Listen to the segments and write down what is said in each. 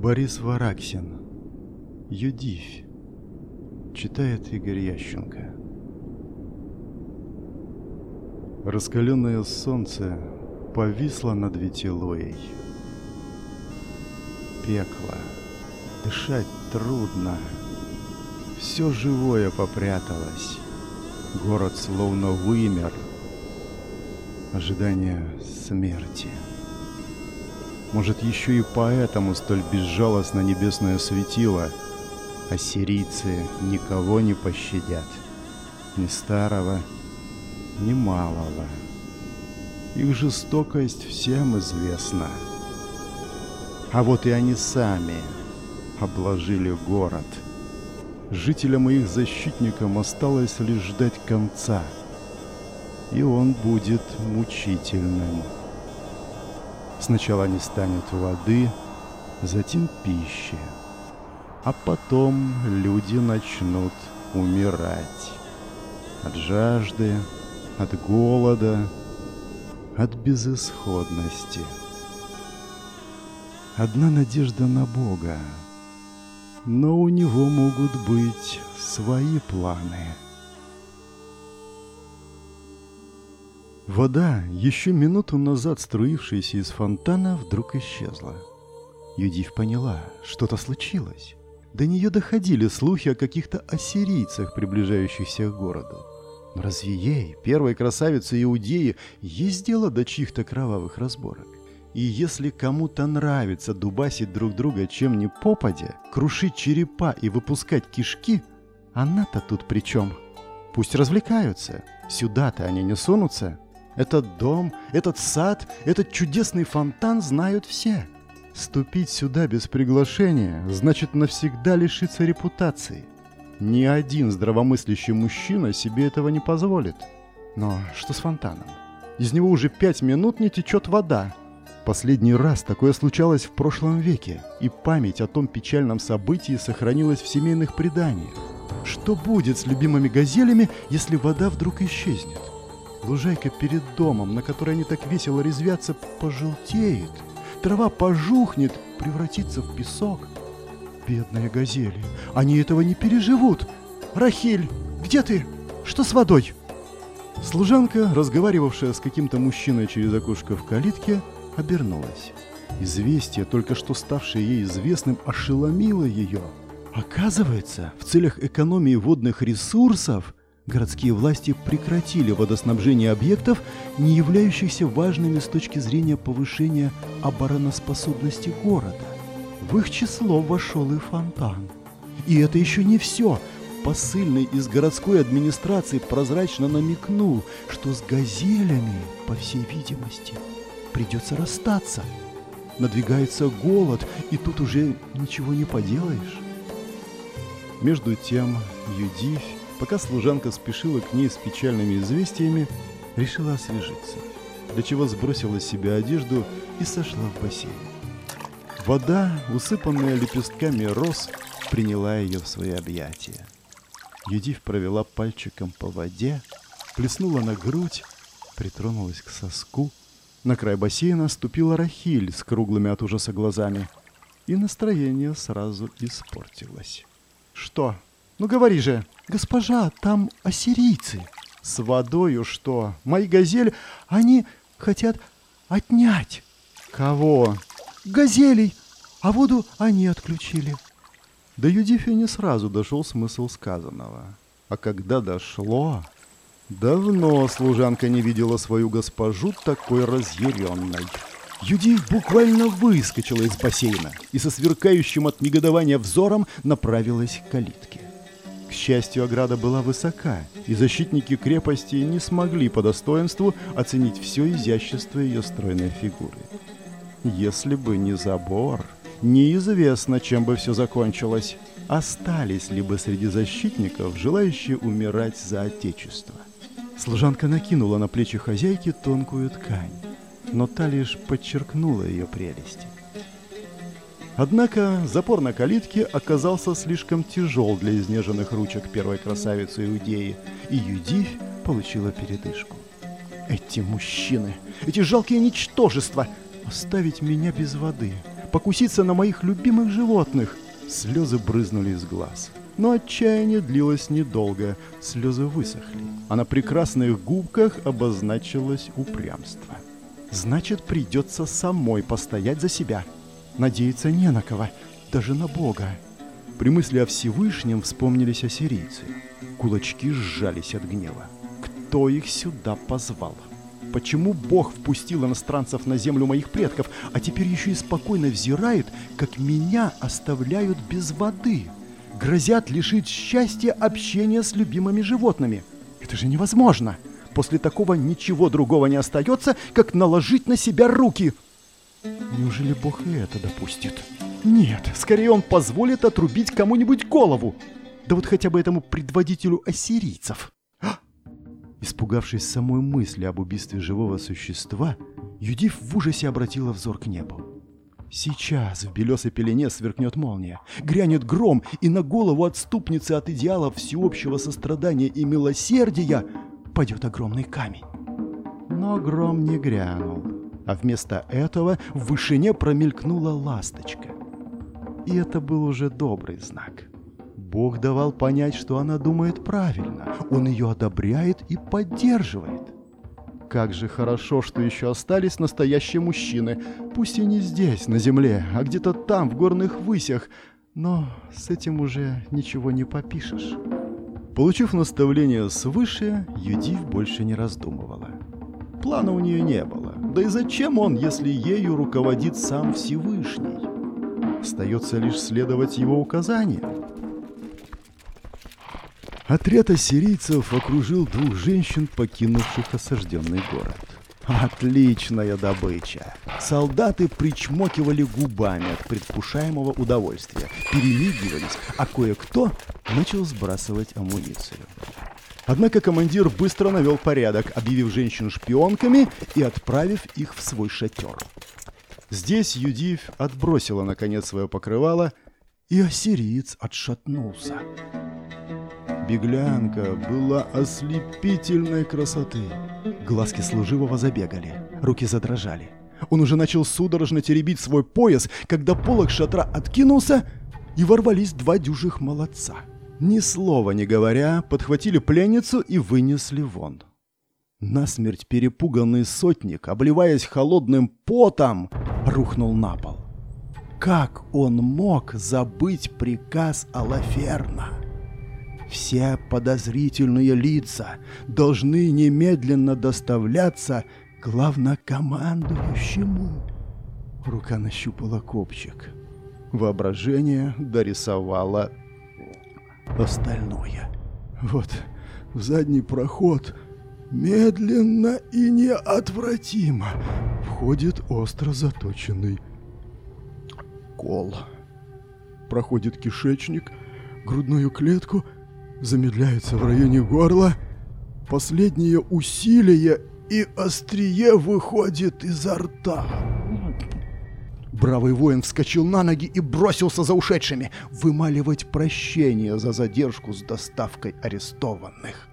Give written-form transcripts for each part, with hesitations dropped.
Борис Вараксин. Юдивь. Читает Игорь Ященко. Раскаленное солнце повисло над Витилуей. Пекло. Дышать трудно. Все живое попряталось. Город словно вымер. Ожидание смерти. Может, еще и поэтому столь безжалостно небесное светило. Ассирийцы никого не пощадят. Ни старого, ни малого. Их жестокость всем известна. А вот и они сами обложили город. Жителям и их защитникам осталось лишь ждать конца. И он будет мучительным. Сначала не станет воды, затем пищи. А потом люди начнут умирать. От жажды, от голода, от безысходности. Одна надежда на Бога. Но у него могут быть свои планы. Вода, еще минуту назад струившаяся из фонтана, вдруг исчезла. Юдивь поняла, что-то случилось. До нее доходили слухи о каких-то ассирийцах, приближающихся к городу. Но разве ей, первой красавице Иудеи, есть дело до чьих-то кровавых разборок? И если кому-то нравится дубасить друг друга чем ни попадя, крушить черепа и выпускать кишки, она-то тут при чем? Пусть развлекаются. Сюда-то они не сунутся. Этот дом, этот сад, этот чудесный фонтан знают все. Ступить сюда без приглашения значит навсегда лишиться репутации. Ни один здравомыслящий мужчина себе этого не позволит. Но что с фонтаном? Из него уже 5 минут не течет вода. Последний раз такое случалось в прошлом веке, и память о том печальном событии сохранилась в семейных преданиях. Что будет с любимыми газелями, если вода вдруг исчезнет? Лужайка перед домом, на которой они так весело резвятся, пожелтеет. Трава пожухнет, превратится в песок. Бедные газели, они этого не переживут. Рахиль, где ты? Что с водой? Служанка, разговаривавшая с каким-то мужчиной через окошко в калитке, обернулась. Известие, только что ставшее ей известным, ошеломило ее. Оказывается, в целях экономии водных ресурсов городские власти прекратили водоснабжение объектов, не являющихся важными с точки зрения повышения обороноспособности города. В их число вошел и фонтан. И это еще не все. Посыльный из городской администрации прозрачно намекнул, что с газелями, по всей видимости, придется расстаться. Надвигается голод, и тут уже ничего не поделаешь. Между тем Юдивь, пока служанка спешила к ней с печальными известиями, решила освежиться, для чего сбросила с себя одежду и сошла в бассейн. Вода, усыпанная лепестками роз, приняла ее в свои объятия. Юдивь провела пальчиком по воде, плеснула на грудь, притронулась к соску. На край бассейна ступила Рахиль с круглыми от ужаса глазами, и настроение сразу испортилось. «Что? Ну говори же!» «Госпожа, там ассирийцы». «С водою что? Мои газели, они хотят отнять». «Кого?» «Газелей, а воду они отключили». До Юдифи не сразу дошел смысл сказанного. А когда дошло... Давно служанка не видела свою госпожу такой разъяренной. Юдивь буквально выскочила из бассейна и со сверкающим от негодования взором направилась к калитке. К счастью, ограда была высока, и защитники крепости не смогли по достоинству оценить все изящество ее стройной фигуры. Если бы не забор, неизвестно, чем бы все закончилось. Остались ли бы среди защитников желающие умирать за отечество? Служанка накинула на плечи хозяйки тонкую ткань, но та лишь подчеркнула ее прелести. Однако запор на калитке оказался слишком тяжел для изнеженных ручек первой красавицы Иудеи, и Юдивь получила передышку. «Эти мужчины, эти жалкие ничтожества! Оставить меня без воды, покуситься на моих любимых животных. Слезы брызнули из глаз. Но отчаяние длилось недолго, слезы высохли, а на прекрасных губках обозначилось упрямство. Значит, придется самой постоять за себя. Надеяться не на кого, даже на Бога. При мысли о Всевышнем вспомнились ассирийцы. Кулачки сжались от гнева. Кто их сюда позвал? Почему Бог впустил иностранцев на землю моих предков, а теперь еще и спокойно взирает, как меня оставляют без воды? Грозят лишить счастья общения с любимыми животными. Это же невозможно. После такого ничего другого не остается, как наложить на себя руки. Неужели Бог и это допустит? Нет, скорее он позволит отрубить кому-нибудь голову. Да вот хотя бы этому предводителю ассирийцев. Испугавшись самой мысли об убийстве живого существа, Юдиф в ужасе обратила взор к небу. Сейчас в белесой пелене сверкнет молния, грянет гром, и на голову отступницы от идеала всеобщего сострадания и милосердия падет огромный камень. Но гром не грянул, а вместо этого в вышине промелькнула ласточка. И это был уже добрый знак. Бог давал понять, что она думает правильно, Он ее одобряет и поддерживает. Как же хорошо, что еще остались настоящие мужчины, пусть и не здесь, на земле, а где-то там, в горных высях, но с этим уже ничего не попишешь. Получив наставление свыше, Юдиф больше не раздумывала. Плана у нее не было, да и зачем он, если ею руководит сам Всевышний? Остается лишь следовать его указаниям. Отряд ассирийцев окружил двух женщин, покинувших осажденный город. Отличная добыча! Солдаты причмокивали губами от предвкушаемого удовольствия, перемигивались, а кое-кто начал сбрасывать амуницию. Однако командир быстро навел порядок, объявив женщин шпионками и отправив их в свой шатер. Здесь Юдиф отбросила наконец свое покрывало, и ассириец отшатнулся. Беглянка была ослепительной красоты. Глазки служивого забегали, руки задрожали. Он уже начал судорожно теребить свой пояс, когда полог шатра откинулся, и ворвались два дюжих молодца. Ни слова не говоря, подхватили пленницу и вынесли вон. Насмерть перепуганный сотник, обливаясь холодным потом, рухнул на пол. Как он мог забыть приказ Алаферна? Все подозрительные лица должны немедленно доставляться главнокомандующему. Рука нащупала копчик. Воображение дорисовало остальное. Вот в задний проход медленно и неотвратимо входит остро заточенный кол. Проходит кишечник, грудную клетку, замедляется в районе горла, последнее усилие, и острие выходит изо рта. Бравый воин вскочил на ноги и бросился за ушедшими, вымаливать прощение за задержку с доставкой арестованных.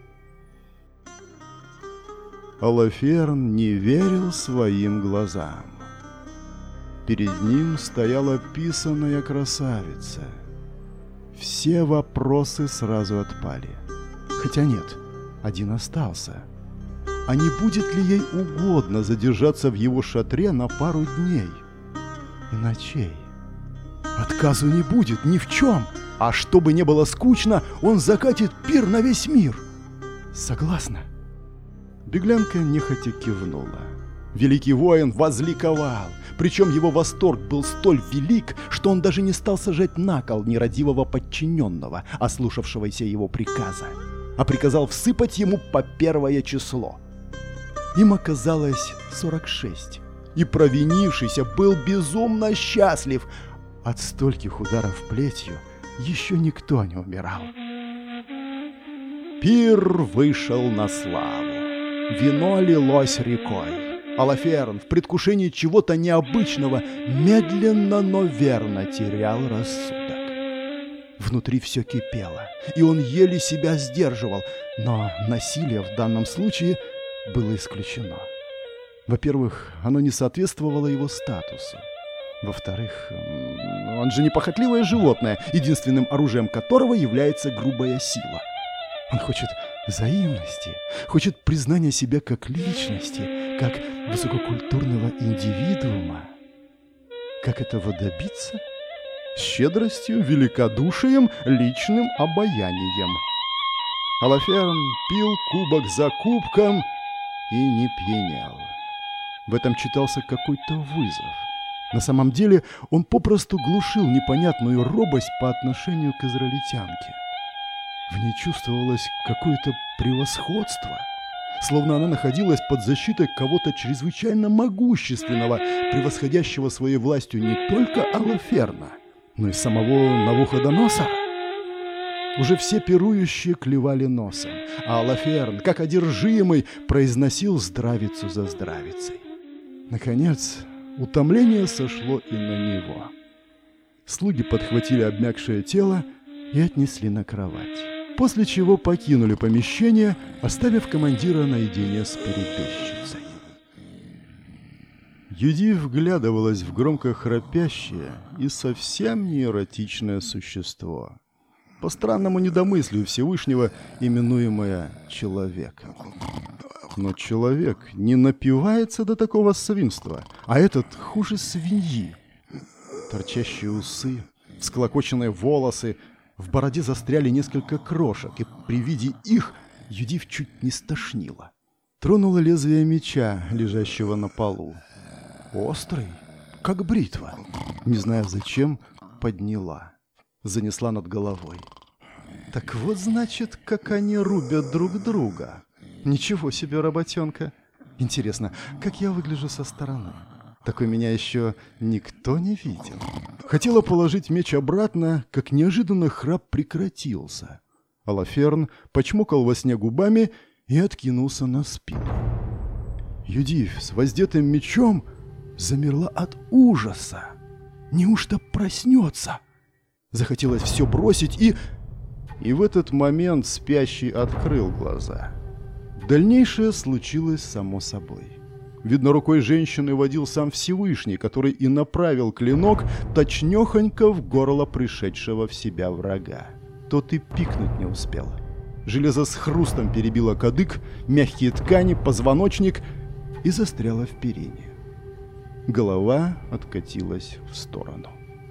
Алаферн не верил своим глазам. Перед ним стояла писаная красавица. Все вопросы сразу отпали. Хотя нет, один остался. А не будет ли ей угодно задержаться в его шатре на пару дней и ночей? Отказу не будет ни в чем. А чтобы не было скучно, он закатит пир на весь мир. Согласна? Беглянка нехотя кивнула. Великий воин возликовал. Причем его восторг был столь велик, что он даже не стал сажать на кол нерадивого подчиненного, ослушавшегося его приказа, а приказал всыпать ему по первое число. Им оказалось 46, и провинившийся был безумно счастлив. От стольких ударов плетью еще никто не умирал. Пир вышел на славу. Вино лилось рекой. Алаферн в предвкушении чего-то необычного медленно, но верно терял рассудок. Внутри все кипело, и он еле себя сдерживал, но насилие в данном случае было исключено. Во-первых, оно не соответствовало его статусу. Во-вторых, он же непохотливое животное, единственным оружием которого является грубая сила. Он хочет взаимности, хочет признания себя как личности, как высококультурного индивидуума. Как этого добиться? Щедростью, великодушием, личным обаянием. Алаферн пил кубок за кубком и не пьянел. В этом читался какой-то вызов. На самом деле он попросту глушил непонятную робость по отношению к израильтянке. В ней чувствовалось какое-то превосходство, словно она находилась под защитой кого-то чрезвычайно могущественного, превосходящего своей властью не только Алаферна, но и самого Навуходоносора. Уже все пирующие клевали носом, а Алаферн, как одержимый, произносил здравицу за здравицей. Наконец, утомление сошло и на него. Слуги подхватили обмякшее тело и отнесли на кровать, после чего покинули помещение, оставив командира наедине с перебежчицей. Юдив вглядывалась в громко храпящее и совсем не эротичное существо, по странному недомыслию Всевышнего, именуемое человеком. Но человек не напивается до такого свинства, а этот хуже свиньи. Торчащие усы, всклокоченные волосы, в бороде застряли несколько крошек, и при виде их Юдив чуть не стошнила. Тронула лезвие меча, лежащего на полу. Острый, как бритва. Не зная зачем, подняла. Занесла над головой. Так вот, значит, как они рубят друг друга. Ничего себе, работенка. Интересно, как я выгляжу со стороны? Такой меня еще никто не видел. Хотела положить меч обратно, как неожиданно храп прекратился. Алаферн почмокал во сне губами и откинулся на спину. Юдив с воздетым мечом замерла от ужаса. Неужто проснется? Захотелось все бросить И в этот момент спящий открыл глаза. Дальнейшее случилось само собой. Видно, рукой женщины водил сам Всевышний, который и направил клинок точнёхонько в горло пришедшего в себя врага. Тот и пикнуть не успел. Железо с хрустом перебило кадык, мягкие ткани, позвоночник и застряло в перине. Голова откатилась в сторону.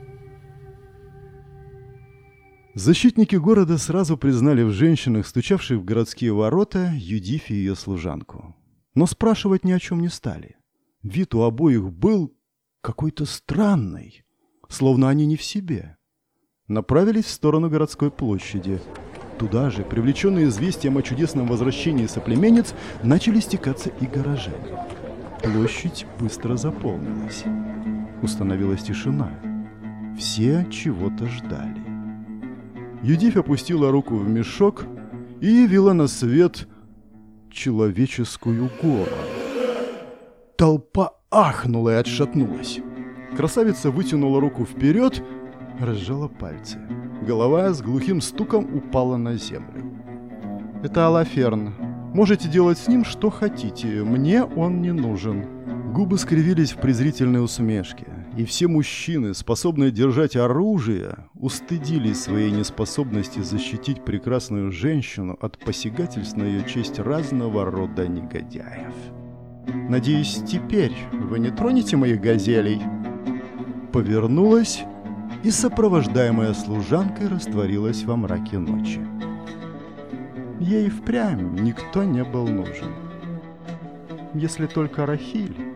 Защитники города сразу признали в женщинах, стучавших в городские ворота, Юдив и ее служанку. Но спрашивать ни о чем не стали. Вид у обоих был какой-то странный, словно они не в себе. Направились в сторону городской площади. Туда же, привлеченные известием о чудесном возвращении соплеменниц, начали стекаться и горожане. Площадь быстро заполнилась. Установилась тишина. Все чего-то ждали. Юдив опустила руку в мешок и явила на свет человеческую голову. Толпа ахнула и отшатнулась. Красавица вытянула руку вперед, разжала пальцы. Голова с глухим стуком упала на землю. «Это Алаферн. Можете делать с ним что хотите. Мне он не нужен». Губы скривились в презрительной усмешке, и все мужчины, способные держать оружие, устыдились своей неспособности защитить прекрасную женщину от посягательств на ее честь разного рода негодяев. «Надеюсь, теперь вы не тронете моих газелей?» Повернулась и, сопровождаемая служанкой, растворилась во мраке ночи. Ей впрямь никто не был нужен. Если только Рахиль.